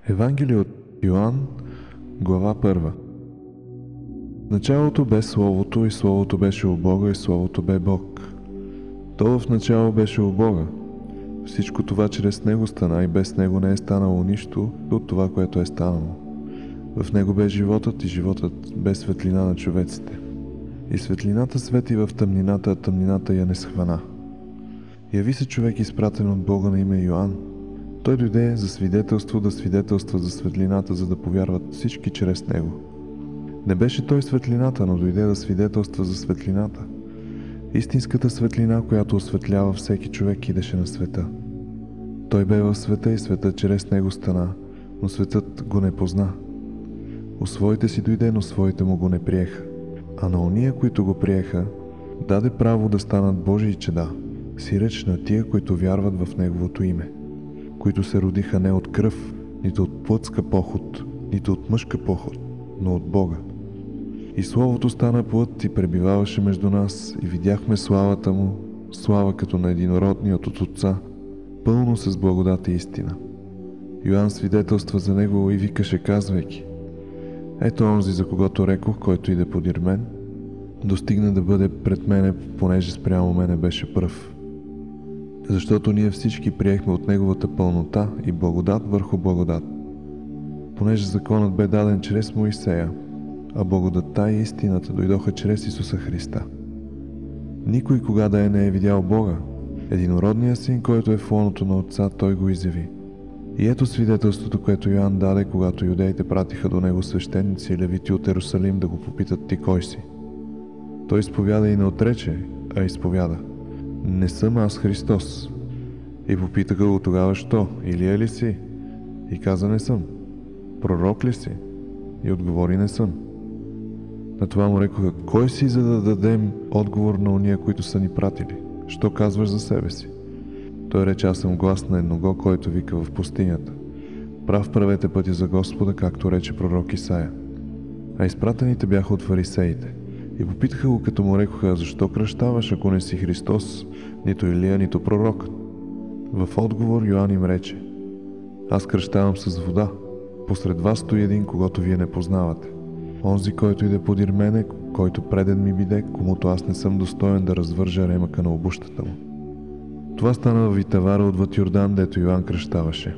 Евангелие от Йоан, глава 1. В началото бе Словото, и Словото беше у Бога, и Словото бе Бог. То в начало беше у Бога. Всичко това чрез Него стана, и без Него не е станало нищо от това, което е станало. В Него бе животът, и животът бе светлина на човеците. И светлината свети в тъмнината, а тъмнината я не схвана. Яви се човек, изпратен от Бога на име Йоан. Той дойде за свидетелство, да свидетелства за светлината, за да повярват всички чрез него. Не беше той светлината, но дойде да свидетелства за светлината. Истинската светлина, която осветлява всеки човек, идеше на света. Той бе в света и светът чрез него стана, но светът го не позна. У своите си дойде, но своите му го не приеха. А на ония, които го приеха, даде право да станат Божии чеда, сиреч на тия, които вярват в Неговото име, които се родиха не от кръв, нито от плътска поход, нито от мъжка поход, но от Бога. И Словото стана плът и пребиваваше между нас, и видяхме славата му, слава като на единородният от Отца, пълно с благодат и истина. Йоан свидетелства за него и викаше, казвайки: ето онзи, за когото рекох, който иде подир мен, достигна да бъде пред мене, понеже спрямо мене беше пръв. Защото ние всички приехме от Неговата пълнота и благодат върху благодат. Понеже законът бе даден чрез Моисея, а благодатта и истината дойдоха чрез Исуса Христа. Никой кога да не е видял Бога, единородният син, който е в лоното на Отца, той го изяви. И ето свидетелството, което Йоан даде, когато юдеите пратиха до него свещеници и левити от Ерусалим да го попитат: ти кой си? Той изповяда и не отрече, а изповяда: не съм аз Христос. И попитаха го тогава: що? Илия ли си? И каза: не съм. Пророк ли си? И отговори: не съм. На това му рекоха: кой си, за да дадем отговор на ония, които са ни пратили? Що казваш за себе си? Той рече: аз съм глас на едного, който вика в пустинята: прав правете пътя за Господа, както рече пророк Исаия. А изпратените бяха от фарисеите. И попитаха го, като му рекоха: защо кръщаваш, ако не си Христос, нито Илия, нито пророк? В отговор Йоан им рече: аз кръщавам с вода. Посред вас стои един, когото вие не познавате. Онзи, който иде подир мене, който преден ми биде, комуто аз не съм достоен да развържа ремъка на обущата му. Това стана в Витавара отвъд Йордан, дето Йоан кръщаваше.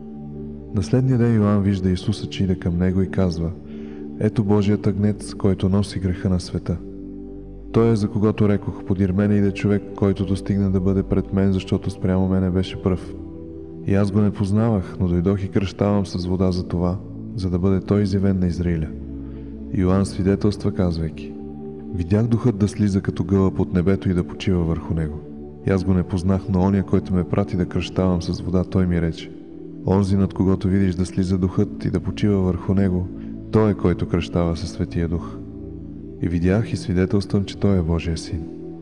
На следния ден Йоан вижда Исуса, че иде към него, и казва: ето Божият агнец, който носи греха на света. Той е, за когото рекох: подир мене иде човек, който достигна да бъде пред мен, защото спрямо мене беше пръв. И аз го не познавах, но дойдох и кръщавам с вода за това, за да бъде той изявен на Израиля. Йоан свидетелства, казвайки: видях духът да слиза като гълъб от небето и да почива върху него. И аз го не познах, но ония, който ме прати да кръщавам с вода, той ми рече: онзи, над когото видиш да слиза духът и да почива върху него, той е, който кръщава със Светия Дух. И видях и свидетелствам, че той е Божия син.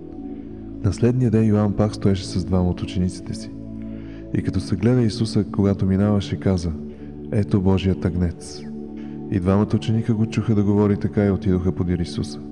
На следния ден Йоан пак стоеше с двама от учениците си. И като се гледа Исуса, когато минаваше, каза: ето Божият агнец. И двамата ученика го чуха да говори така и отидоха подир Исуса.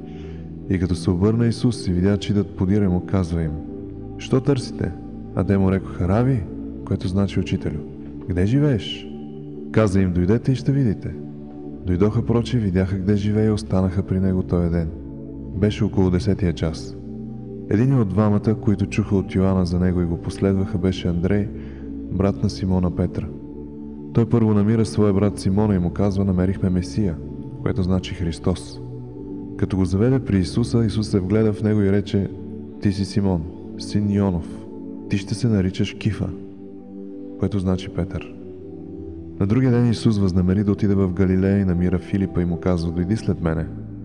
И като се обърна Исус и видя, че идат подире му, казва им: що търсите? А те му рекоха: рави, което значи учителю, къде живееш? Каза им: дойдете и ще видите. Дойдоха проче, видяха къде живее и останаха при него този ден. Беше около 10-тия час. Един от двамата, които чуха от Йоанна за него и го последваха, беше Андрей, брат на Симона Петра. Той първо намира своя брат Симона и му казва: намерихме Месия, което значи Христос. Като го заведе при Исуса, Исус се вгледа в него и рече: ти си Симон, син Йонов, ти ще се наричаш Кифа, което значи Петър. На другия ден Исус възнамери да отиде в Галилея и намира Филипа и му казва: дойди след мене.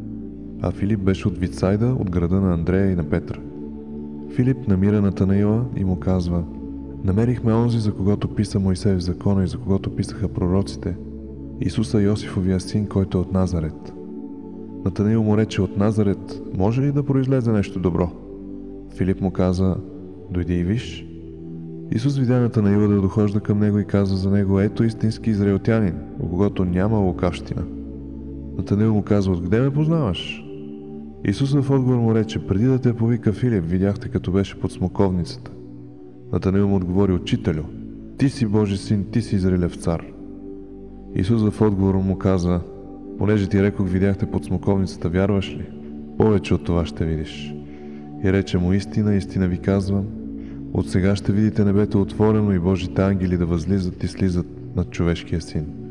А Филип беше от Витсайда, от града на Андрея и на Петра. Филип намира Натанаила и му казва: намерихме онзи, за когото писа Мойсей в закона и за когото писаха пророците, Исуса Йосифовия син, който е от Назарет. Натанаил му рече: от Назарет може ли да произлезе нещо добро? Филип му каза: дойди и виж. Исус видя Натанаила да дохожда към него и каза за него: ето истински израелтянин, у когото няма лукавщина. Натанаил му казва: откъде ме познаваш? Исус в отговор му рече: преди да те повика Филип, видяхте като беше под смоковницата. Натанаил му отговори: учителю, ти си Божи син, ти си Израилев цар. Исус в отговор му каза: понеже ти рекох, видяхте под смоковницата, вярваш ли? Повече от това ще видиш. И рече му: истина, истина ви казвам, от сега ще видите небето отворено и Божите ангели да възлизат и слизат над човешкия син.